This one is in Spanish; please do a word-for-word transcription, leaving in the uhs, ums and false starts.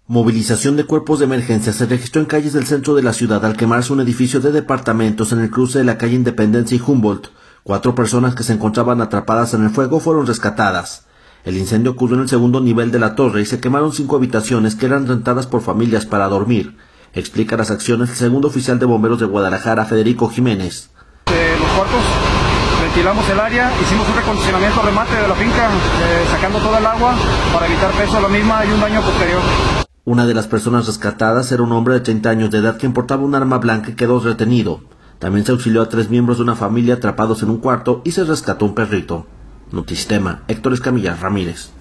Movilización de cuerpos de emergencia se registró en calles del centro de la ciudad al quemarse un edificio de departamentos en el cruce de la calle Independencia y Humboldt. Cuatro personas que se encontraban atrapadas en el fuego fueron rescatadas. El incendio ocurrió en el segundo nivel de la torre y se quemaron cinco habitaciones que eran rentadas por familias para dormir. Explica las acciones el segundo oficial de bomberos de Guadalajara, Federico Jiménez. Eh, los cuartos, ventilamos el área, hicimos un recondicionamiento remate de la finca, eh, sacando toda el agua para evitar peso a la misma y un daño posterior. Una de las personas rescatadas era un hombre de treinta años de edad que portaba un arma blanca y quedó retenido. También se auxilió a tres miembros de una familia atrapados en un cuarto y se rescató un perrito. Notisistema, Héctor Escamilla Ramírez.